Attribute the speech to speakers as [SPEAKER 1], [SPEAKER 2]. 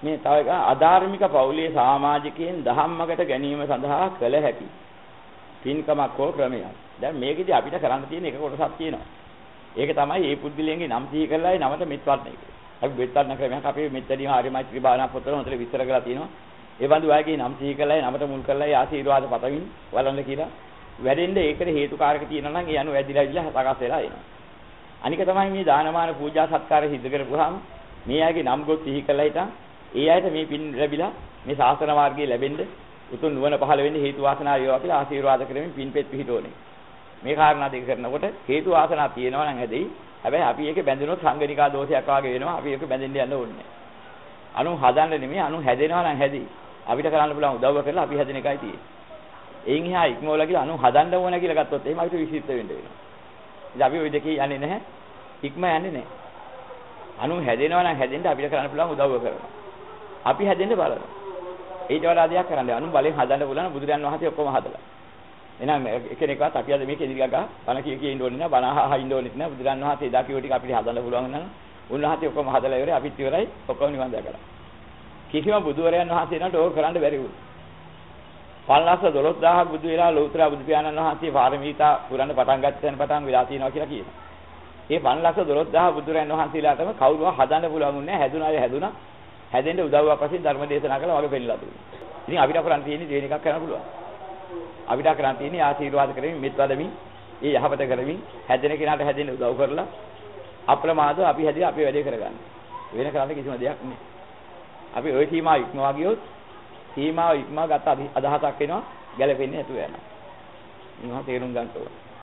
[SPEAKER 1] මේ තව එක අධාර්මික පෞලියේ සමාජිකයන් දහම්මකට ගැනීම සඳහා කළ හැකි පින්කමක් හෝ ක්‍රමයක්. දැන් මේකෙදි අපිට කරන්න තියෙන එක කොටසක් තියෙනවා. ඒක තමයි මේ පුද්ගලයන්ගේ නම් සිහි කරලායි නමත මෙත්වර්ණ එක. අපි මෙත්වර්ණ ක්‍රමයක් අපි මෙත්තදීම ආර්ය මෛත්‍රී භාවනා පොතවල හොඳට විස්තර කරලා තියෙනවා. ඒ බඳු අයගේ නම් සිහි කරලායි නමත මුල් කරලායි ආශිර්වාද පතමින් වළඳ කියලා වැඩෙන්න ඒකට හේතුකාරක තියෙනවා නම් ඒ අනුව වැඩිලා සකස් වෙලා එනවා. අනික තමයි මේ දානමාන පූජා සත්කාර සිදු කරපුවාම මේ අයගේ නම් ගොත් සිහි කරලා හිටන් ඒ අයට මේ පින් ලැබිලා මේ ශාසන මාර්ගයේ ලැබෙන්න උතුම් නුවණ පහළ වෙන්නේ හේතු වාසනා වේවා කියලා ආශිර්වාද කරමින් පින්පෙත් පිහිටෝනේ. මේ කාරණා දෙක කරනකොට හේතු වාසනා තියෙනවා නම් හැදෙයි. හැබැයි අපි ඒකේ බැඳුනොත් සංගණිකා දෝෂයක් වාගේ වෙනවා. අපි ඒක බැඳෙන්න යන්න ඕනේ නැහැ. අනු හදන්න නෙමෙයි අනු හැදෙනවා නම් හැදෙයි. අපිට කරන්න පුළුවන් උදව්ව කරලා අපි හැදෙන එකයි තියෙන්නේ. එයින් එහා ඉක්මවලා කියලා අනු හදන්න ඕන කියලා ගත්තොත් එහෙම අපිට විසිට වෙන්න වෙනවා. ඉතින් අපි ওই දෙකේ යන්නේ නැහැ. ඉක්ම යන්නේ නැහැ. අනු හැදෙනවා නම් හැදෙන්න අපිට කරන්න පුළුවන් උදව්ව කරනවා. අපි හැදෙන්න බලනවා. ඊට වඩා දෙයක් කරන්න. අනු බලෙන් හදන්න පුළුවන් බුදුරයන් වහන්සේ ඔක්කොම හදලා. එහෙනම් එකිනෙකවත් අපි අද මේක ඉදිරියට ගා බණ කිය ඉන්න ඕනේ නෑ බණ අහා ඉන්න ඕනෙත් නෑ බුදුරන් වහන්සේ එදා කිව්ව ටික අපිට හදන්න පුළුවන් නම් උන්වහන්සේ ඔක්කොම හදලා ඉවරයි අපිත් ඉවරයි ඔක්කොම නිවන් දැකලා. කිසිම බුදුරයන් වහන්සේ නට ඕක කරන්න බැරි වුණා. 512000 බුදු වෙලා ලෞතර බුදු පියාණන් වහන්සේ පාරමීතා පුරන්න පටන් ගත්තෙන් පටන් වෙලා තියෙනවා කියලා කියනවා. මේ 512000 බුදුරයන් වහන්සේලාටම කවුරුවා හදන්න පුළුවන් වුණේ නැහැ. හැදුනා. හැදෙන්න උදව්වක් වශයෙන් ධර්ම දේශනා කළා වගේ පෙන්නලා දුන්නා. ඉතින් අපිට කරන්න තියෙන්නේ දෙවෙනි එකක් කරන්න පුළුවන්. අපිට කරන්න තියෙන්නේ ආශිර්වාද කරමින් මෙත් වදමින් ඒ යහපත කරමින් හැදෙන කෙනාට හැදෙන්න උදව් කරලා අප්‍රමාදව අපි හැදිලා අපේ වැඩේ කරගන්න. වෙන කරන්න කිසිම දෙයක් නෑ. අපි ওই සීමාව ඉක්මවා ගියොත් සීමාව ඉක්මවා ගත අදහසක් වෙනවා ගැලපෙන්නේ නැතුව යනවා. මේවා තේරුම් ගන්න ඕනේ.